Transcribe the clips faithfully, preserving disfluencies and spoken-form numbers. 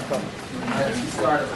Let's start.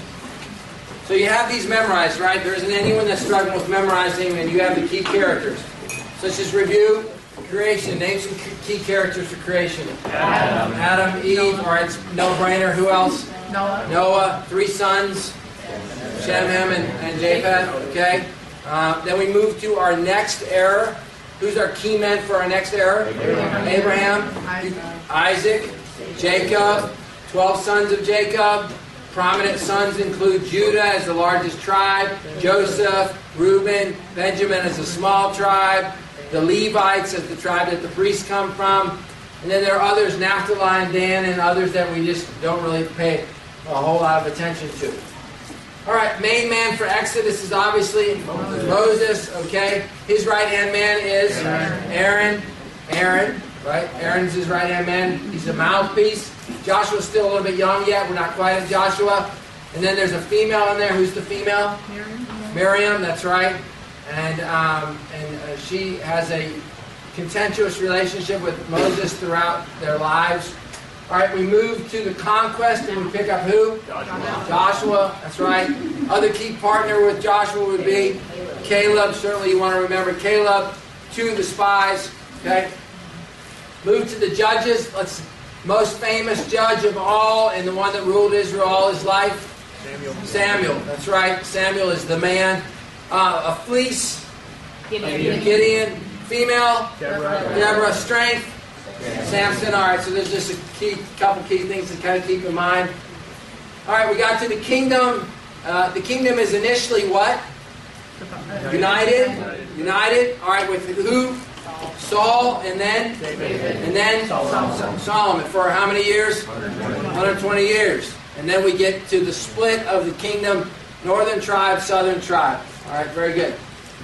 So you have these memorized, right? There isn't anyone that's struggling with memorizing, and you have the key characters. So let's just review creation. Name some key characters for creation. Adam. Adam, Eve. All right, no-brainer. Who else? Noah. Noah. Three sons. Shem, Ham, and, and Japheth. Okay. Uh, then we move to our next era. Who's our key men for our next era? Abraham. Abraham. Isaac. Isaac. Jacob. Twelve sons of Jacob. Prominent sons include Judah as the largest tribe, Joseph, Reuben, Benjamin as a small tribe, the Levites as the tribe that the priests come from, and then there are others, Naphtali and Dan, and others that we just don't really pay a whole lot of attention to. All right, main man for Exodus is obviously Moses, okay? His right-hand man is Aaron. Aaron, right? Aaron's his right-hand man. He's the mouthpiece. Joshua's still a little bit young yet. We're not quite at Joshua. And then there's a female in there. Who's the female? Miriam. Miriam, that's right. And um, and uh, she has a contentious relationship with Moses throughout their lives. All right, we move to the conquest and we pick up who? Joshua. Joshua, that's right. Other key partner with Joshua would be Caleb. Certainly you want to remember Caleb. Two of the spies. Okay. Move to the judges. Let's most famous judge of all and the one that ruled Israel all his life. Samuel. Samuel, that's right. Samuel is the man. Uh, a fleece. Gideon. Gideon. Female. Deborah. Deborah. Strength. Samson. All right, so there's just a key, couple key things to kind of keep in mind. All right, we got to the kingdom. Uh, the kingdom is initially what? United. United. All right, with who? Saul, and then? David. And then? Solomon. Solomon. For how many years? one hundred twenty. one hundred twenty years. And then we get to the split of the kingdom, northern tribe, southern tribe. All right, very good.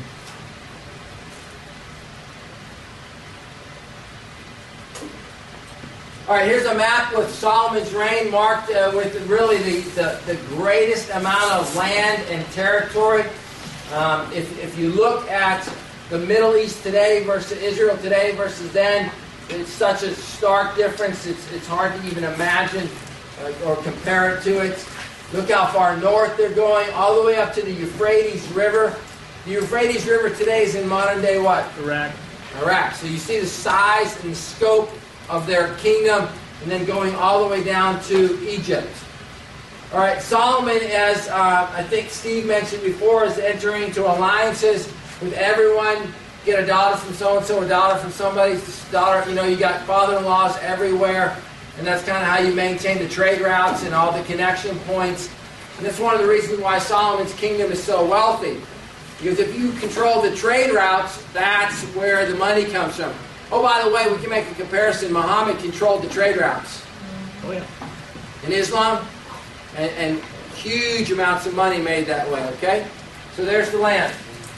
All right, here's a map with Solomon's reign marked uh, with really the, the, the greatest amount of land and territory. Um, if, if you look at the Middle East today versus Israel today versus then, it's such a stark difference, it's, it's hard to even imagine uh, or compare it to it. Look how far north they're going, all the way up to the Euphrates River. The Euphrates River today is in modern day what? Iraq. Iraq. So you see the size and the scope of their kingdom, and then going all the way down to Egypt. All right, Solomon, as uh, I think Steve mentioned before, is entering into alliances with everyone. Get a daughter from so-and-so, a daughter from somebody's daughter. You know, you got father-in-laws everywhere, and that's kind of how you maintain the trade routes and all the connection points. And that's one of the reasons why Solomon's kingdom is so wealthy. Because if you control the trade routes, that's where the money comes from. Oh, by the way, we can make a comparison. Muhammad controlled the trade routes Oh, yeah. in Islam, and, and huge amounts of money made that way, okay? So there's the land.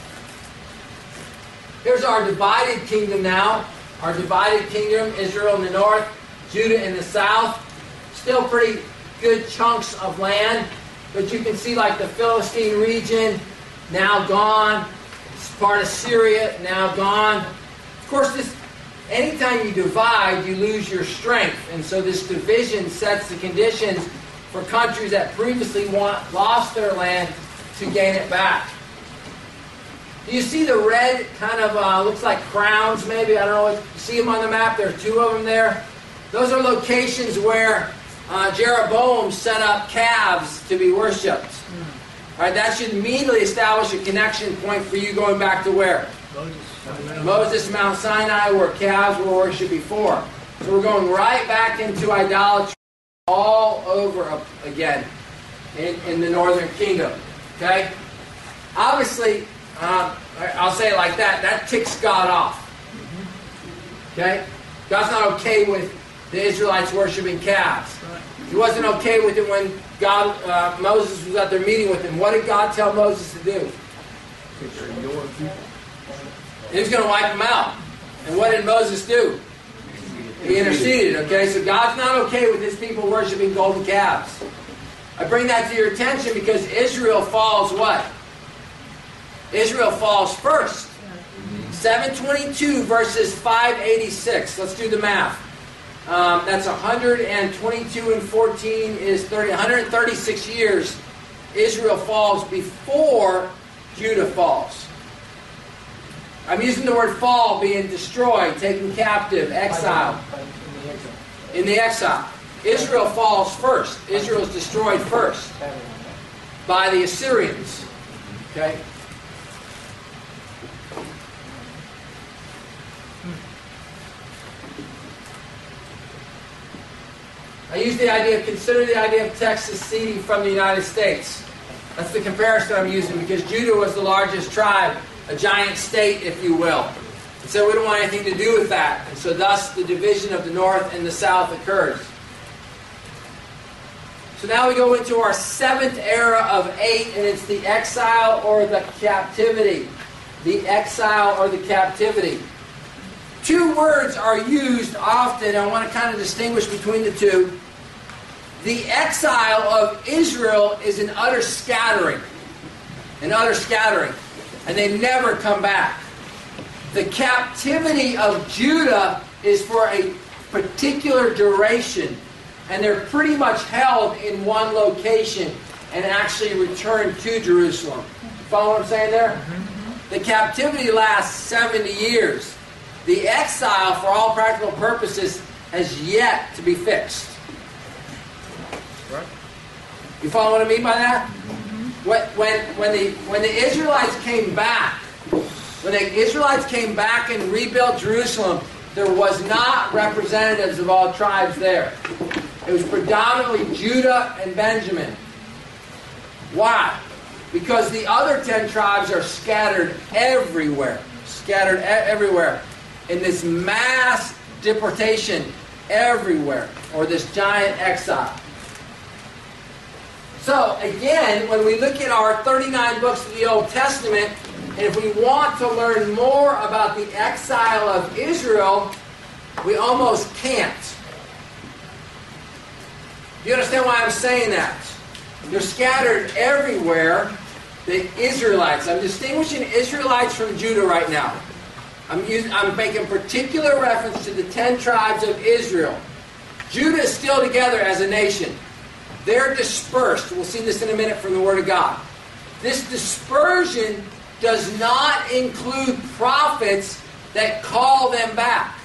Here's our divided kingdom now. Our divided kingdom, Israel in the north, Judah in the south. Still pretty good chunks of land, but you can see like the Philistine region, now gone. It's part of Syria, now gone. Of course, this anytime you divide, you lose your strength. And so this division sets the conditions for countries that previously want, lost their land to gain it back. Do you see the red kind of, uh, looks like crowns maybe? I don't know. What, you see them on the map? There are two of them there. Those are locations where uh, Jeroboam set up calves to be worshipped. All right, that should immediately establish a connection point for you going back to where? Moses. Moses, Mount Sinai, where calves were worshipped before. So we're going right back into idolatry all over again in, in the northern kingdom. Okay? Obviously, uh, I'll say it like that, that ticks God off. Okay? God's not okay with the Israelites worshiping calves. He wasn't okay with it when God, uh, Moses was out there meeting with him. What did God tell Moses to do? He was going to wipe them out. And what did Moses do? He interceded, okay? So God's not okay with his people worshiping golden calves. I bring that to your attention because Israel falls what? Israel falls first. seven twenty-two versus five eighty-six. Let's do the math. Um, that's one hundred twenty-two and fourteen is thirty, one hundred thirty-six years Israel falls before Judah falls. I'm using the word fall, being destroyed, taken captive, exiled. In the exile. Israel falls first. Israel is destroyed first by the Assyrians. Okay? I use the idea, consider the idea of Texas seceding from the United States. That's the comparison I'm using, because Judah was the largest tribe, a giant state, if you will. And so we don't want anything to do with that. And so thus the division of the north and the south occurs. So now we go into our seventh era of eight, and it's the exile or the captivity. The exile or the captivity. Two words are used often. I want to kind of distinguish between the two. The exile of Israel is an utter scattering. An utter scattering. And they never come back. The captivity of Judah is for a particular duration. And they're pretty much held in one location and actually returned to Jerusalem. Follow what I'm saying there? The captivity lasts seventy years. The exile, for all practical purposes, has yet to be fixed. Right. You follow what I mean by that? When, when, when, the, when the Israelites came back, when the Israelites came back and rebuilt Jerusalem, there was not representatives of all tribes there. It was predominantly Judah and Benjamin. Why? Because the other ten tribes are scattered everywhere. Scattered e- everywhere. In this mass deportation everywhere. Or this giant exile. So, again, when we look at our thirty-nine books of the Old Testament, and if we want to learn more about the exile of Israel, we almost can't. Do you understand why I'm saying that? They're scattered everywhere, the Israelites. I'm distinguishing Israelites from Judah right now. I'm, using, I'm making particular reference to the ten tribes of Israel. Judah is still together as a nation. They're dispersed. We'll see this in a minute from the Word of God. This dispersion does not include prophets that call them back.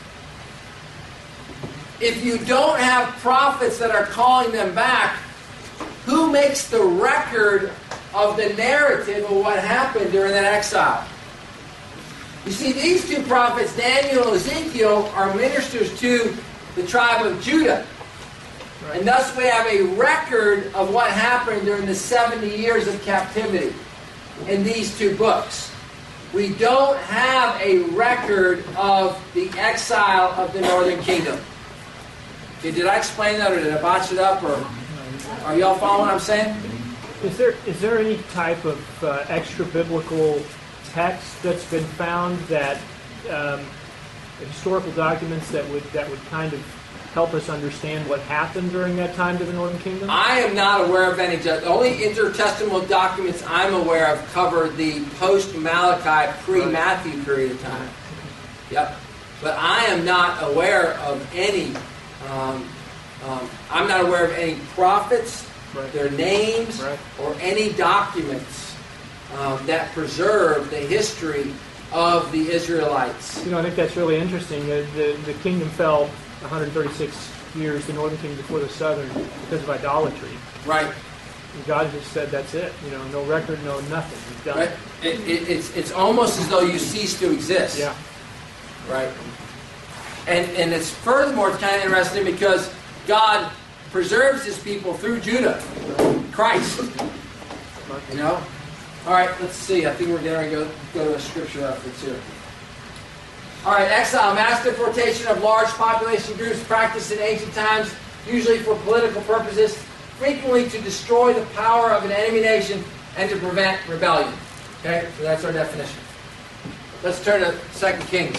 If you don't have prophets that are calling them back, who makes the record of the narrative of what happened during that exile? You see, these two prophets, Daniel and Ezekiel, are ministers to the tribe of Judah. Right. And thus we have a record of what happened during the seventy years of captivity in these two books. We don't have a record of the exile of the northern kingdom. Okay, did I explain that, or did I botch it up, or are y'all following what I'm saying? Is there is there any type of uh, extra biblical text that's been found that um, historical documents that would that would kind of help us understand what happened during that time to the Northern Kingdom? I am not aware of any. The only intertestamental documents I'm aware of cover the post-Malachi, pre-Matthew period of time. Yep. But I am not aware of any. Um, um, I'm not aware of any prophets, right. their names, right. or any documents um, that preserve the history of the Israelites. You know, I think that's really interesting. The, the, the kingdom fell one hundred thirty-six years, the northern kingdom before the southern, because of idolatry. Right. And God just said, that's it. You know, no record, no nothing. He's done. Right. It, it, it's, it's almost as though you cease to exist. Yeah. Right. And, and it's furthermore, it's kind of interesting because God preserves His people through Judah, Christ. You know? All right, let's see. I think we're going to go, go to a scripture reference here. All right, exile, mass deportation of large population groups practiced in ancient times, usually for political purposes, frequently to destroy the power of an enemy nation and to prevent rebellion. Okay, so that's our definition. Let's turn to Second Kings.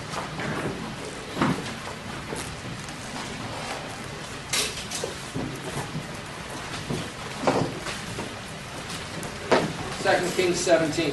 Second Kings seventeen.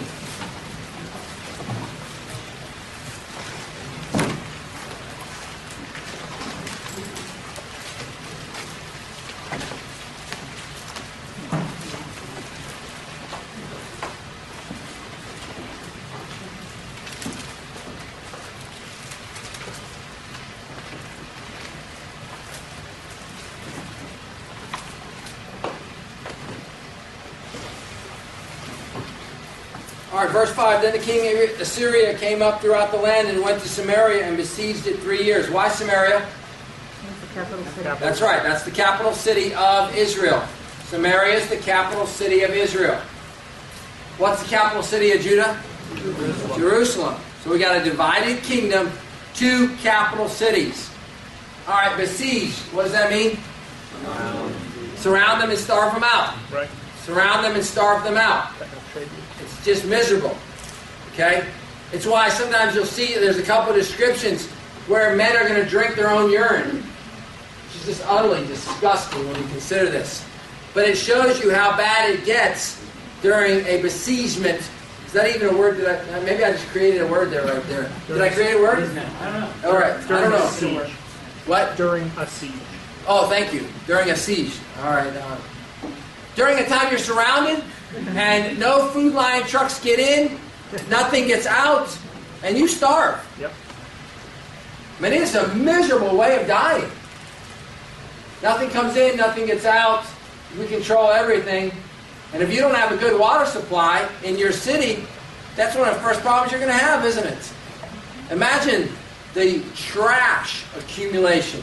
All right, verse five. Then the king of Assyria came up throughout the land and went to Samaria and besieged it three years. Why Samaria? That's the capital city. That's right. That's the capital city of Israel. Samaria is the capital city of Israel. What's the capital city of Judah? Jerusalem. Jerusalem. So we got a divided kingdom, two capital cities. All right, besiege. What does that mean? Surround, Surround them and starve them out. Right. Surround them and starve them out. It's just miserable. Okay? It's why sometimes you'll see there's a couple of descriptions where men are going to drink their own urine. Which is just utterly disgusting when you consider this. But it shows you how bad it gets during a besiegement. Is that even a word? That I, maybe I just created a word there right there. Did I create a word? I don't know. All right. I don't know. Siege. What? During a siege. Oh, thank you. During a siege. All right. Uh, during a time you're surrounded and no food line trucks get in, nothing gets out, and you starve. Yep. I mean, it's a miserable way of dying. Nothing comes in, nothing gets out. We control everything. And if you don't have a good water supply in your city, that's one of the first problems you're going to have, isn't it? Imagine the trash accumulation.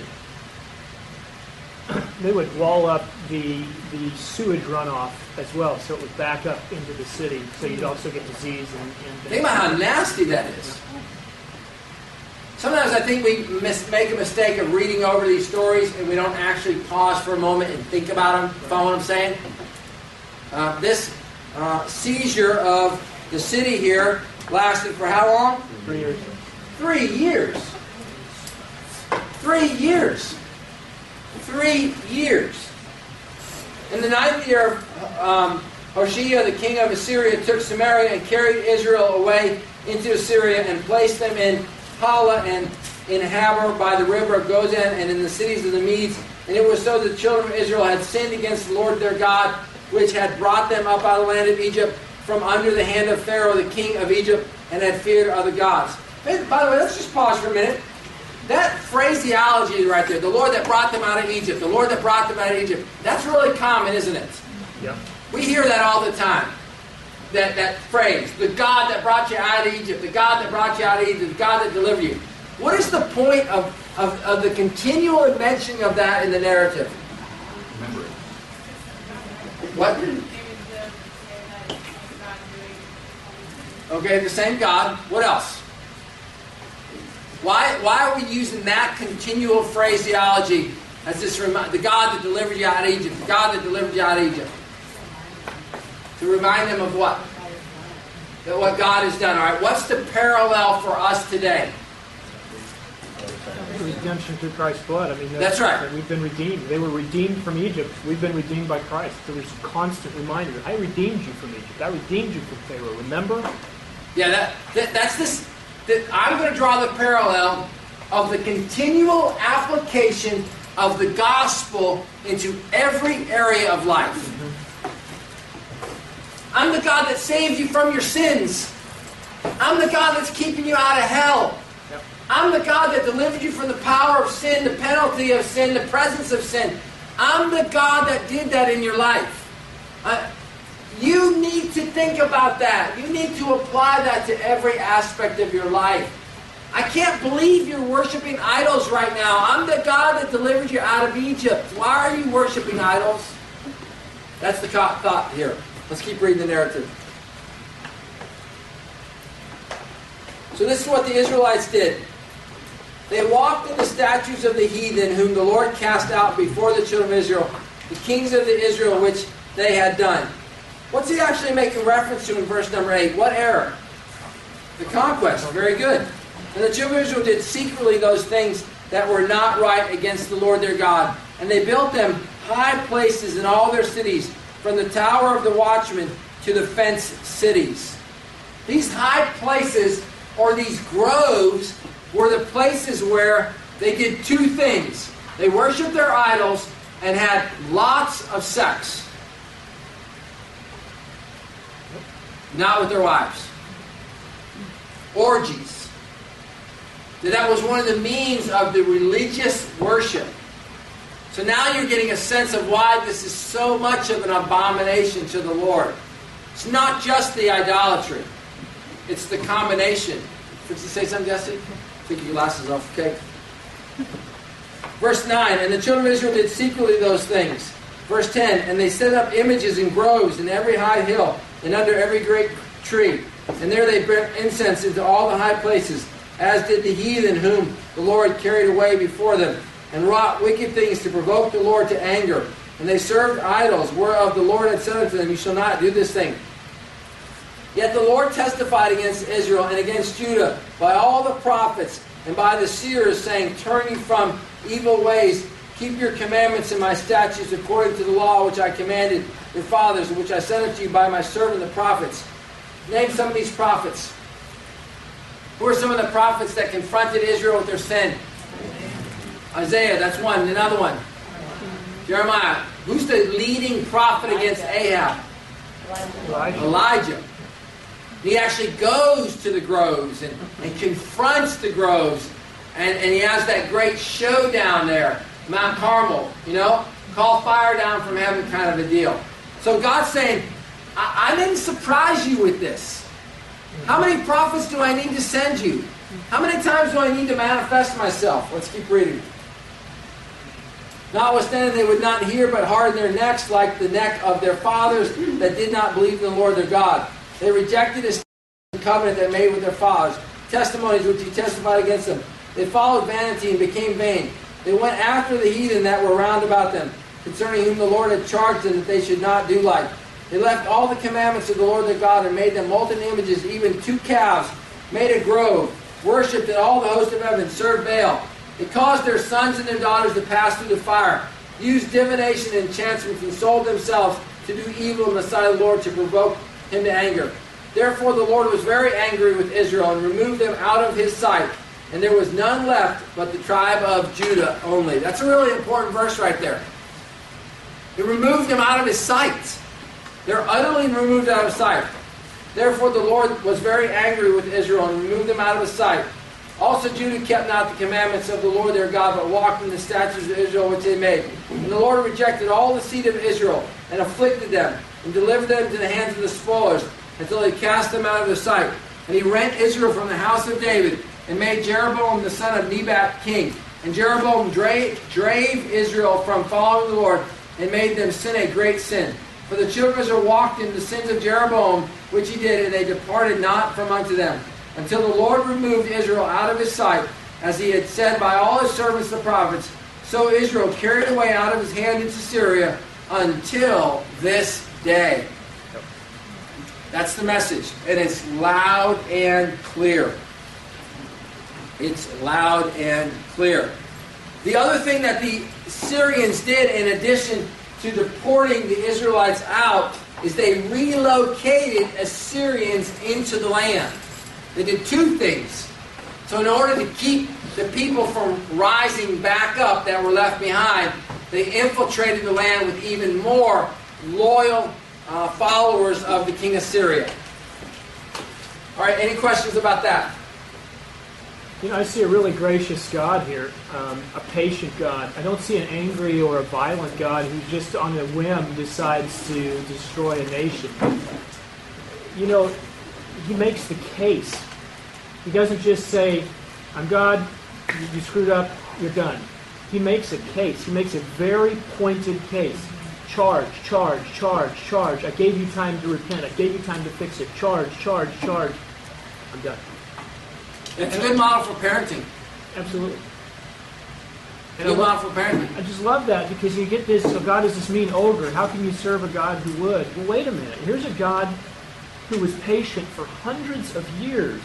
They would wall up the the sewage runoff as well, so it would back up into the city, so you'd also get disease and, and Think about how nasty that is. Sometimes I think we mis- make a mistake of reading over these stories and we don't actually pause for a moment and think about them. Follow what I'm saying? Uh, this uh, seizure of the city here lasted for how long? three years. Three years. Three years. Three years. In the ninth year of um, Hoshea, the king of Assyria, took Samaria and carried Israel away into Assyria and placed them in Hala and in Habor by the river of Gozan and in the cities of the Medes. And it was so that the children of Israel had sinned against the Lord their God, which had brought them up out of the land of Egypt from under the hand of Pharaoh, the king of Egypt, and had feared other gods. By the way, let's just pause for a minute. That phraseology right there, the Lord that brought them out of Egypt, the Lord that brought them out of Egypt, that's really common, isn't it? Yep. We hear that all the time. That, that phrase, the God that brought you out of Egypt, the God that brought you out of Egypt, the God that delivered you. What is the point of, of, of the continual mentioning of that in the narrative? Remember it. What? Okay, the same God. What else? Why, why are we using that continual phraseology as this remi- the God that delivered you out of Egypt, the God that delivered you out of Egypt? To remind them of what? That what God has done. All right, what's the parallel for us today? Redemption through Christ's blood. I mean, That's right. We've been redeemed. They were redeemed from Egypt. We've been redeemed by Christ. So there's a constant reminder. I redeemed you from Egypt. I redeemed you from Pharaoh. Remember? Yeah, that, that that's this. That I'm going to draw the parallel of the continual application of the gospel into every area of life. Mm-hmm. I'm the God that saved you from your sins. I'm the God that's keeping you out of hell. Yep. I'm the God that delivered you from the power of sin, the penalty of sin, the presence of sin. I'm the God that did that in your life. Uh, you need to think about that. You need to apply that to every aspect of your life. I can't believe you're worshiping idols right now. I'm the God that delivered you out of Egypt. Why are you worshiping idols? That's the thought here. Let's keep reading the narrative. So this is what the Israelites did. They walked in the statues of the heathen whom the Lord cast out before the children of Israel, the kings of the Israel which they had done. What's he actually making reference to in verse number eight? What error? The conquest. Very good. And the children of Israel did secretly those things that were not right against the Lord their God. And they built them high places in all their cities, from the tower of the watchman to the fenced cities. These high places, or these groves, were the places where they did two things. They worshipped their idols and had lots of sex. Not with their wives. Orgies. That was one of the means of the religious worship. So now you're getting a sense of why this is so much of an abomination to the Lord. It's not just the idolatry. It's the combination. Did you say something, Jesse? Take your glasses off, okay? Verse nine, and the children of Israel did secretly those things. Verse ten, and they set up images in groves in every high hill and under every great tree. And there they burnt incense into all the high places, as did the heathen whom the Lord carried away before them, and wrought wicked things to provoke the Lord to anger. And they served idols, whereof the Lord had said unto them, You shall not do this thing. Yet the Lord testified against Israel and against Judah by all the prophets and by the seers, saying, Turn you from evil ways, keep your commandments and my statutes according to the law which I commanded your fathers, and which I sent unto you by my servant the prophets. Name some of these prophets. Who are some of the prophets that confronted Israel with their sin? Isaiah, that's one. Another one. Jeremiah. Who's the leading prophet against Ahab? Elijah. Elijah. He actually goes to the groves and, and confronts the groves. And, and he has that great showdown there. Mount Carmel, you know? Call fire down from heaven kind of a deal. So God's saying, I, I didn't surprise you with this. How many prophets do I need to send you? How many times do I need to manifest myself? Let's keep reading. Notwithstanding, they would not hear, but harden their necks like the neck of their fathers that did not believe in the Lord their God. They rejected his covenant that made with their fathers, testimonies which he testified against them. They followed vanity and became vain. They went after the heathen that were round about them, concerning whom the Lord had charged them that they should not do like. They left all the commandments of the Lord their God and made them molten images, even two calves, made a grove, worshipped in all the host of heaven, served Baal. They caused their sons and their daughters to pass through the fire, used divination and enchantments, and sold themselves to do evil in the sight of the Lord to provoke him to anger. Therefore the Lord was very angry with Israel and removed them out of his sight. And there was none left but the tribe of Judah only. That's a really important verse right there. He removed them out of his sight. They're utterly removed out of sight. Therefore the Lord was very angry with Israel and removed them out of his sight. Also Judah kept not the commandments of the Lord their God, but walked in the statutes of Israel which they made. And the Lord rejected all the seed of Israel, and afflicted them, and delivered them to the hands of the spoilers, until he cast them out of their sight. And he rent Israel from the house of David, and made Jeroboam the son of Nebat king. And Jeroboam drave, drave Israel from following the Lord, and made them sin a great sin. For the children of Israel walked in the sins of Jeroboam, which he did, and they departed not from unto them, until the Lord removed Israel out of his sight, as he had said by all his servants the prophets. So Israel carried away out of his hand into Syria until this day. That's the message. And it's loud and clear. It's loud and clear. The other thing that the Syrians did, in addition to deporting the Israelites out, is they relocated Assyrians into the land. They did two things. So in order to keep the people from rising back up that were left behind, they infiltrated the land with even more loyal uh, followers of the king of Syria. All right, any questions about that? You know, I see a really gracious God here, um, a patient God. I don't see an angry or a violent God who just on a whim decides to destroy a nation. You know, he makes the case. He doesn't just say, I'm God, you, you screwed up, you're done. He makes a case. He makes a very pointed case. Charge, charge, charge, charge. I gave you time to repent. I gave you time to fix it. Charge, charge, charge. I'm done. It's a good model for parenting. Absolutely. And good model for parenting. I just love that because you get this, so God is this mean ogre. How can you serve a God who would? Well, wait a minute. Here's a God who was patient for hundreds of years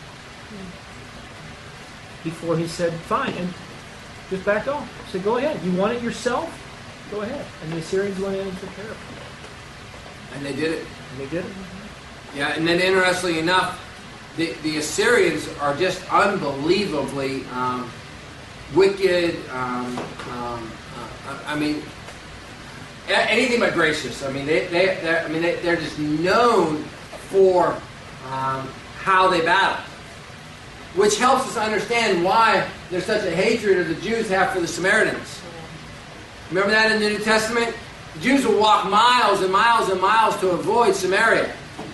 before he said, fine, and just back off. He said, go ahead. You want it yourself? Go ahead. And the Assyrians went in and took care of it. And they did it. And they did it. Yeah, and then interestingly enough, the, the Assyrians are just unbelievably um, wicked. Um, um, uh, I mean, anything but gracious. I mean, they, they, I mean, they, they're just known for um, how they battle, which helps us understand why there's such a hatred of the Jews have for the Samaritans. Remember that in the New Testament? The Jews will walk miles and miles and miles to avoid Samaria.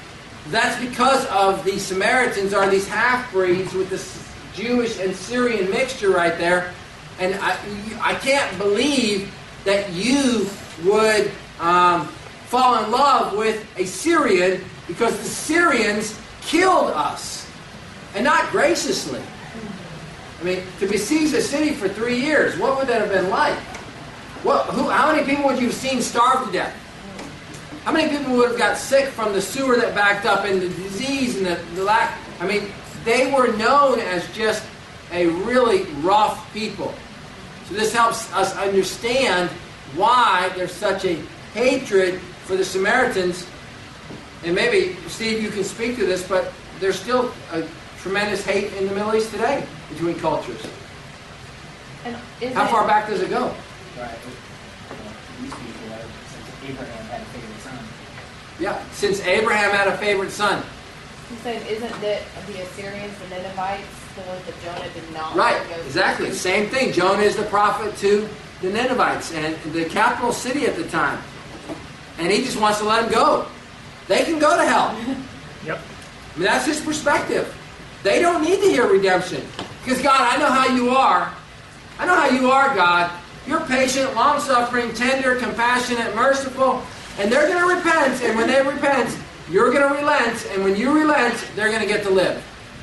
That's because of the Samaritans are these half-breeds with this Jewish and Syrian mixture right there. And I, I can't believe that you would um, fall in love with a Syrian, because the Syrians killed us, and not graciously. I mean, to besiege a city for three years, what would that have been like? What, who, how many people would you have seen starve to death? How many people would have got sick from the sewer that backed up and the disease and the, the lack? I mean, they were known as just a really rough people. So this helps us understand why there's such a hatred for the Samaritans. And maybe, Steve, you can speak to this, but there's still a tremendous hate in the Middle East today between cultures. And is How it, far back does it go? Right. These people are, since Abraham had a favorite son. Yeah, since Abraham had a favorite son. He said, isn't the, the Assyrians, the Ninevites, the ones that Jonah did not Right, want to go exactly. to? Same thing. Jonah is the prophet to the Ninevites and the capital city at the time. And he just wants to let them go. They can go to hell. Yep. I mean, that's his perspective. They don't need to hear redemption. Because, God, I know how you are. I know how you are, God. You're patient, long-suffering, tender, compassionate, merciful. And they're going to repent. And when they repent, you're going to relent. And when you relent, they're going to get to live.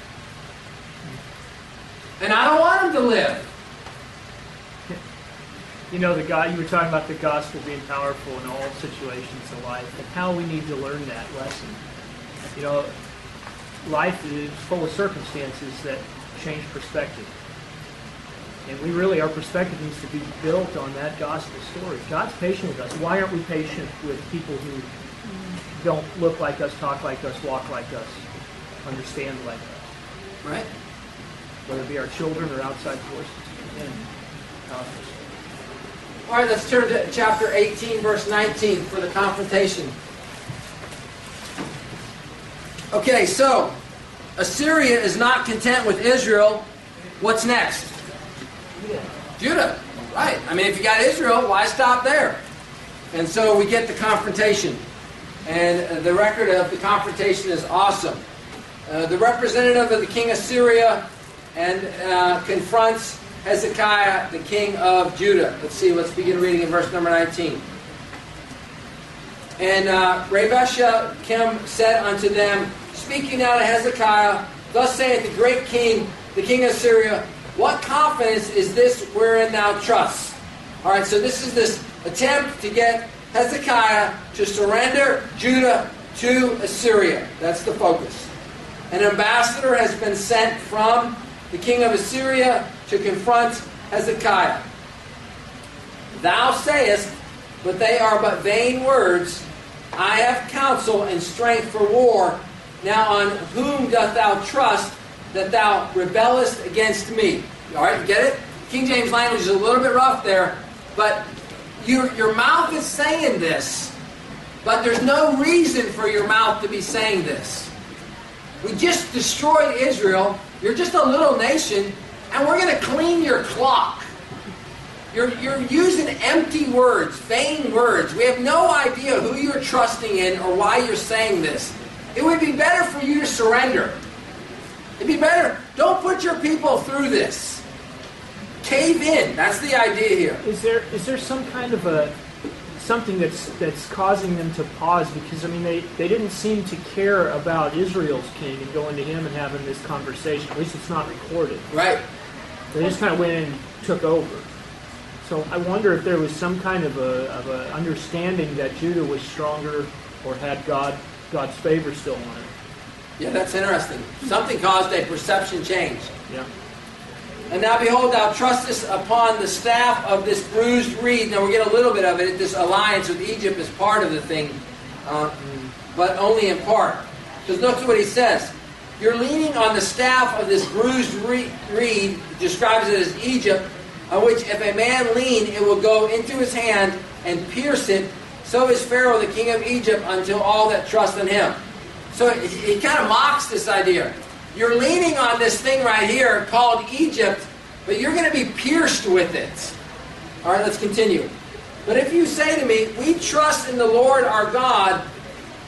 And I don't want them to live. You know, the God, you were talking about the gospel being powerful in all situations of life, and how we need to learn that lesson. You know, life is full of circumstances that change perspective. And we really, our perspective needs to be built on that gospel story. God's patient with us. Why aren't we patient with people who don't look like us, talk like us, walk like us, understand like us? Right? Whether it be our children or outside forces. And gospel story. All right, let's turn to chapter eighteen, verse nineteen for the confrontation. Okay, so Assyria is not content with Israel. What's next? Judah. Judah. Right. I mean, if you got Israel, why stop there? And so we get the confrontation. And the record of the confrontation is awesome. Uh, the representative of the king of Syria and uh, confronts Hezekiah, the king of Judah. Let's see, let's begin reading in verse number nineteen. And uh, Rebekah Kim said unto them, speaking now to Hezekiah, thus saith the great king, the king of Syria, what confidence is this wherein thou trust? All right, so this is this attempt to get Hezekiah to surrender Judah to Assyria. That's the focus. An ambassador has been sent from the king of Assyria to confront Hezekiah. Thou sayest, but they are but vain words. I have counsel and strength for war. Now on whom doth thou trust that thou rebellest against me? All right, you get it? King James language is a little bit rough there, but your, your mouth is saying this, but there's no reason for your mouth to be saying this. We just destroyed Israel. You're just a little nation, and we're going to clean your clock. You're, you're using empty words, vain words. We have no idea who you're trusting in or why you're saying this. It would be better for you to surrender. It'd be better. Don't put your people through this. Cave in. That's the idea here. Is there is there some kind of a something that's that's causing them to pause? Because I mean, they, they didn't seem to care about Israel's king and going to him and having this conversation. At least it's not recorded. Right. They just kind of went in and took over. So I wonder if there was some kind of a of a understanding that Judah was stronger or had God God's favor still on it. Yeah, that's interesting. Something caused a perception change. Yeah. And now behold, thou trustest upon the staff of this bruised reed. Now we get a little bit of it. This alliance with Egypt is part of the thing, uh, but only in part. Because notice what he says. You're leaning on the staff of this bruised reed, reed, describes it as Egypt, on which if a man lean, it will go into his hand and pierce it. So is Pharaoh, the king of Egypt, unto all that trust in him. So he, he kind of mocks this idea. You're leaning on this thing right here called Egypt, but you're going to be pierced with it. All right, let's continue. But if you say to me, we trust in the Lord our God,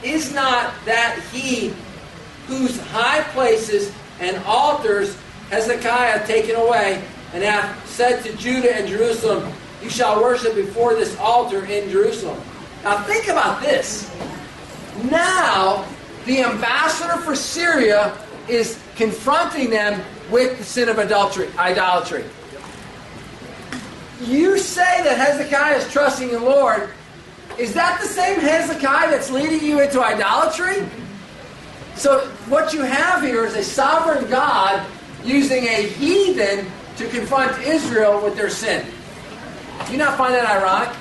is not that he whose high places and altars Hezekiah taken away, and hath said to Judah and Jerusalem, you shall worship before this altar in Jerusalem. Now think about this. Now, the ambassador for Syria is confronting them with the sin of adultery, idolatry. You say that Hezekiah is trusting in the Lord. Is that the same Hezekiah that's leading you into idolatry? So what you have here is a sovereign God using a heathen to confront Israel with their sin. Do you not find that ironic?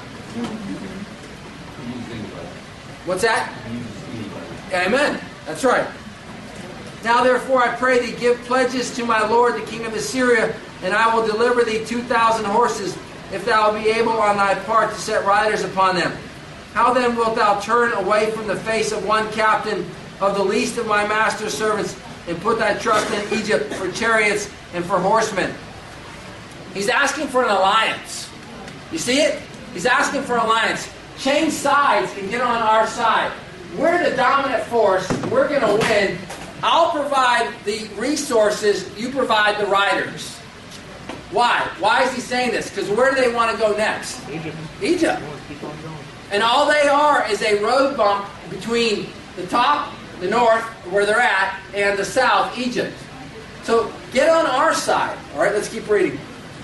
What's that? Amen. That's right. Now therefore I pray thee, give pledges to my lord the king of Assyria, and I will deliver thee two thousand horses, if thou be able on thy part to set riders upon them. How then wilt thou turn away from the face of one captain of the least of my master's servants, and put thy trust in Egypt for chariots and for horsemen? He's asking for an alliance. You see it? He's asking for an alliance. Change sides and get on our side. We're the dominant force. We're going to win. I'll provide the resources. You provide the riders. Why? Why is he saying this? Because where do they want to go next? Egypt. Egypt. Keep on going. And all they are is a road bump between the top, the north, where they're at, and the south, Egypt. So get on our side. All right, let's keep reading.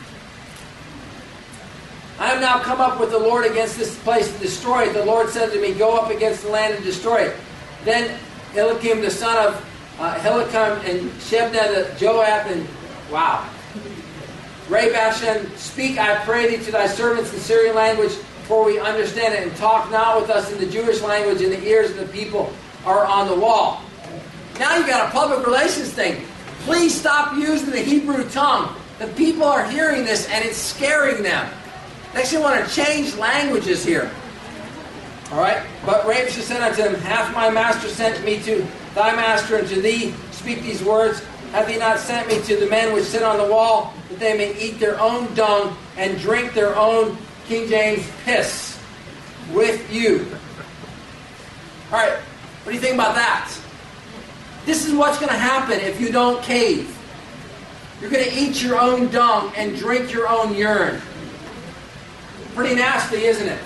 I have now come up with the Lord against this place to destroy it. The Lord said to me, go up against the land and destroy it. Then Eliakim, the son of uh, Hilkiah, and Shebna, the Joab, and wow. Rabashan, speak, I pray thee, to thy servants in Syrian language, for we understand it, and talk not with us in the Jewish language, and the ears of the people are on the wall. Now you've got a public relations thing. Please stop using the Hebrew tongue. The people are hearing this, and it's scaring them. They actually want to change languages here. All right? But Rabashan said unto him, hath my master sent me to thy master, and to thee speak these words? Hath he not sent me to the men which sit on the wall, that they may eat their own dung and drink their own, King James, piss with you? All right, what do you think about that? This is what's going to happen if you don't cave. You're going to eat your own dung and drink your own urine. Pretty nasty, isn't it?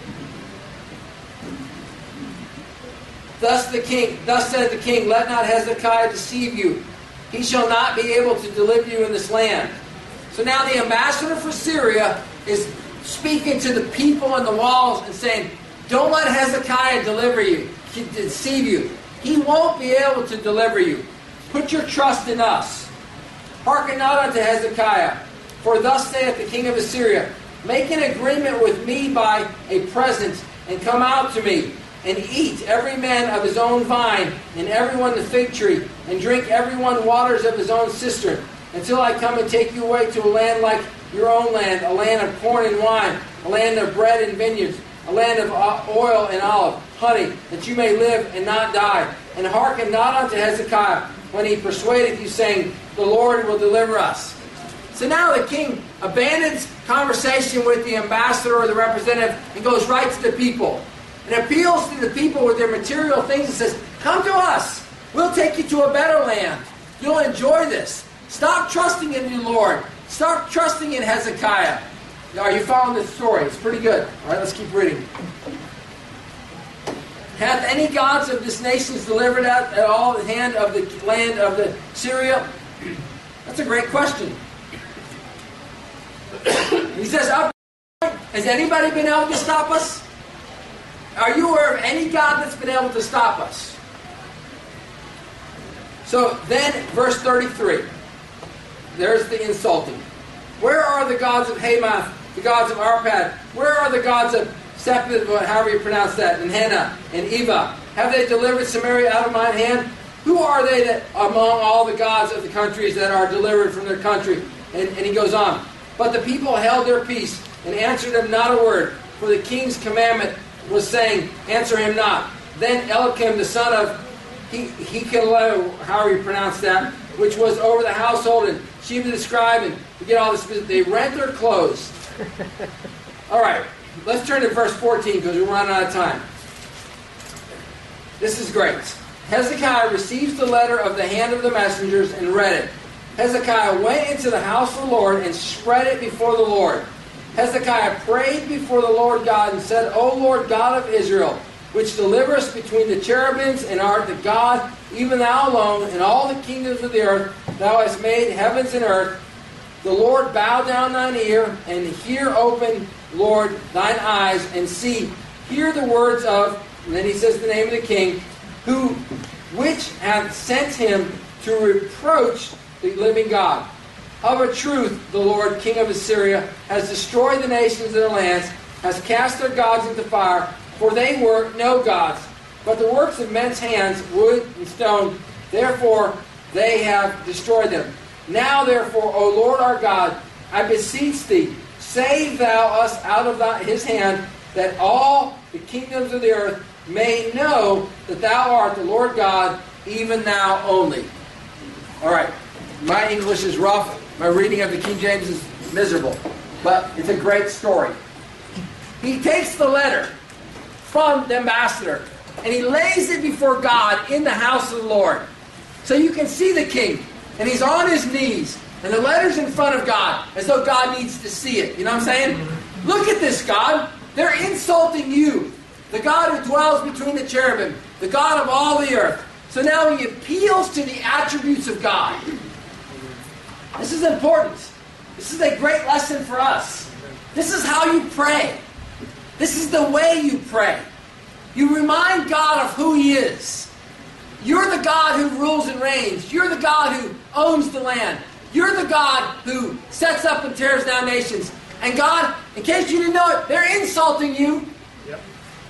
Thus the king, thus said the king, let not Hezekiah deceive you. He shall not be able to deliver you in this land. So now the ambassador for Syria is speaking to the people on the walls and saying, don't let Hezekiah deliver you, deceive you. He won't be able to deliver you. Put your trust in us. Hearken not unto Hezekiah, for thus saith the king of Assyria, make an agreement with me by a present, and come out to me, and eat every man of his own vine, and every one the fig tree, and drink every one waters of his own cistern, until I come and take you away to a land like your own land, a land of corn and wine, a land of bread and vineyards, a land of oil and olive, honey, that you may live and not die. And hearken not unto Hezekiah, when he persuadeth you, saying, the Lord will deliver us. So now the king abandons conversation with the ambassador or the representative and goes right to the people. And appeals to the people with their material things and says, come to us. We'll take you to a better land. You'll enjoy this. Stop trusting in the Lord. Stop trusting in Hezekiah. Are you following this story? It's pretty good. All right, let's keep reading. Hath any gods of this nation delivered at, at all the hand of the land of the Syria? That's a great question. He says, up. Has anybody been able to stop us? Are you aware of any God that's been able to stop us? So then, verse thirty-three. There's the insulting. Where are the gods of Hamath, the gods of Arpad? Where are the gods of Sepeth, however you pronounce that, and Hannah, and Eva? Have they delivered Samaria out of mine hand? Who are they that among all the gods of the countries that are delivered from their country? And, and he goes on. But the people held their peace, and answered him not a word, for the king's commandment was saying, answer him not. Then Eliakim, the son of Hilkiah, however you pronounce that, which was over the household, and Sheba the scribe, and you get all this, they rent their clothes. All right, let's turn to verse fourteen, because we're running out of time. This is great. Hezekiah receives the letter of the hand of the messengers and read it. Hezekiah went into the house of the Lord and spread it before the Lord. Hezekiah prayed before the Lord God and said, O Lord God of Israel, which deliverest between the cherubims and art the God, even thou alone, and all the kingdoms of the earth, thou hast made heavens and earth. The Lord, bow down thine ear, and hear open, Lord, thine eyes, and see. Hear the words of, and then he says the name of the king, who, which hath sent him to reproach the living God. Of a truth, the Lord, king of Assyria, has destroyed the nations of their lands, has cast their gods into fire, for they were no gods, but the works of men's hands, wood and stone. Therefore they have destroyed them. Now therefore, O Lord our God, I beseech thee, save thou us out of thy, his hand, that all the kingdoms of the earth may know that thou art the Lord God, even thou only. All right. My English is rough. My reading of the King James is miserable. But it's a great story. He takes the letter from the ambassador and he lays it before God in the house of the Lord. So you can see the king. And he's on his knees. And the letter's in front of God, as though God needs to see it. You know what I'm saying? Look at this, God. They're insulting you. The God who dwells between the cherubim. The God of all the earth. So now he appeals to the attributes of God. This is important. This is a great lesson for us. This is how you pray. This is the way you pray. You remind God of who He is. You're the God who rules and reigns. You're the God who owns the land. You're the God who sets up and tears down nations. And God, in case you didn't know it, they're insulting you. Yep.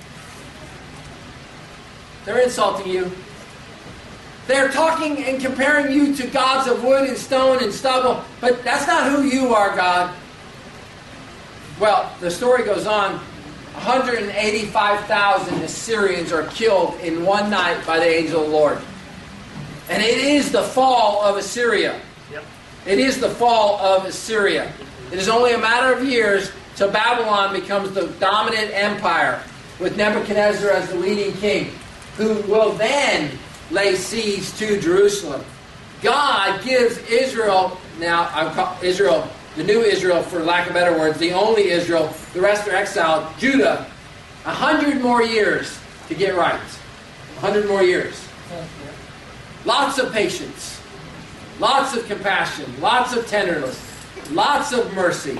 They're insulting you. They're talking and comparing you to gods of wood and stone and stubble. But that's not who you are, God. Well, the story goes on. one hundred eighty-five thousand Assyrians are killed in one night by the angel of the Lord. And it is the fall of Assyria. Yep. It is the fall of Assyria. It is only a matter of years till Babylon becomes the dominant empire with Nebuchadnezzar as the leading king, who will then lay siege to Jerusalem. God gives Israel, now I'm call, Israel, the new Israel for lack of better words, the only Israel, the rest are exiled, Judah, a hundred more years to get right. A hundred more years. Lots of patience, lots of compassion, lots of tenderness, lots of mercy.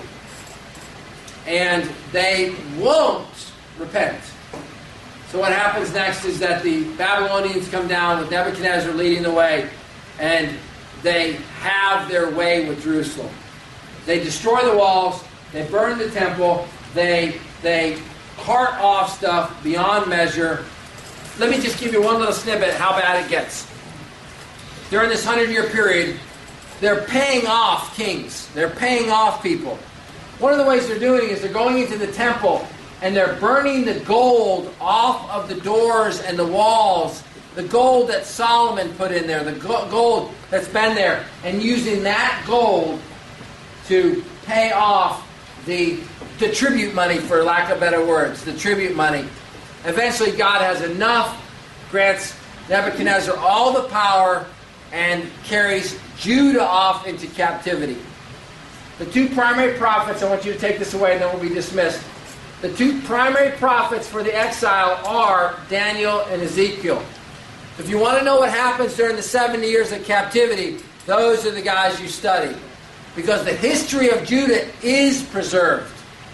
And they won't repent. So what happens next is that the Babylonians come down with Nebuchadnezzar leading the way, and they have their way with Jerusalem. They destroy the walls, they burn the temple, they, they cart off stuff beyond measure. Let me just give you one little snippet of how bad it gets. During this hundred-year period, they're paying off kings. They're paying off people. One of the ways they're doing it is they're going into the temple and they're burning the gold off of the doors and the walls, the gold that Solomon put in there, the gold that's been there, and using that gold to pay off the, the tribute money, for lack of better words, the tribute money. Eventually God has enough, grants Nebuchadnezzar all the power, and carries Judah off into captivity. The two primary prophets, I want you to take this away and then we'll be dismissed. The two primary prophets for the exile are Daniel and Ezekiel. If you want to know what happens during the seventy years of captivity, those are the guys you study. Because the history of Judah is preserved.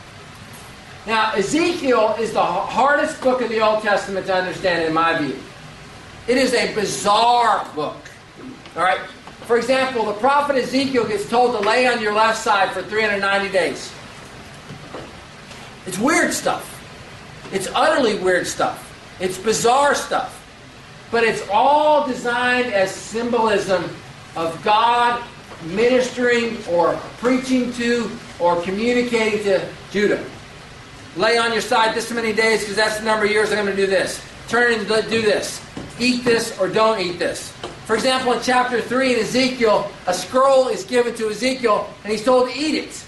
Now, Ezekiel is the hardest book of the Old Testament to understand in my view. It is a bizarre book. All right? For example, the prophet Ezekiel gets told to lay on your left side for three hundred ninety days. It's weird stuff. It's utterly weird stuff. It's bizarre stuff. But it's all designed as symbolism of God ministering or preaching to or communicating to Judah. Lay on your side this many days because that's the number of years I'm going to do this. Turn and do this. Eat this or don't eat this. For example, in chapter three in Ezekiel, a scroll is given to Ezekiel and he's told to eat it.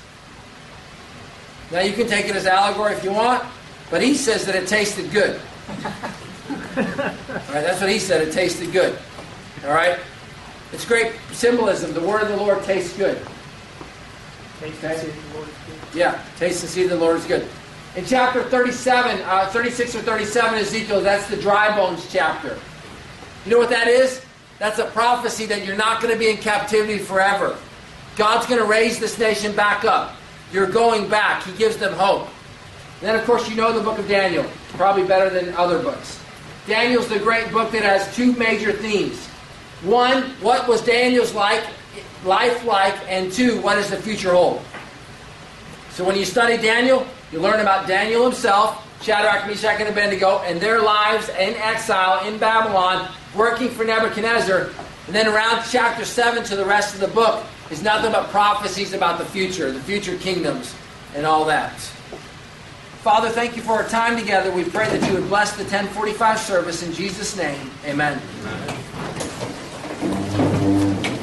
Now you can take it as allegory if you want, but he says that it tasted good. right, that's what he said. It tasted good. All right? It's great symbolism. The word of the Lord tastes good. Taste Okay. and see if the Lord is good. Yeah, taste and see the Lord is good. In chapter thirty-seven, uh, thirty-six or thirty-seven, Ezekiel, that's the dry bones chapter. You know what that is? That's a prophecy that you're not going to be in captivity forever. God's going to raise this nation back up. You're going back. He gives them hope. And then, of course, you know the book of Daniel. Probably better than other books. Daniel's the great book that has two major themes. One, what was Daniel's like, life like? And two, what does the future hold? So when you study Daniel, you learn about Daniel himself, Shadrach, Meshach, and Abednego, and their lives in exile in Babylon, working for Nebuchadnezzar. And then around chapter seven to the rest of the book is nothing but prophecies about the future, the future kingdoms, and all that. Father, thank you for our time together. We pray that you would bless the ten forty-five service in Jesus' name. Amen. Amen.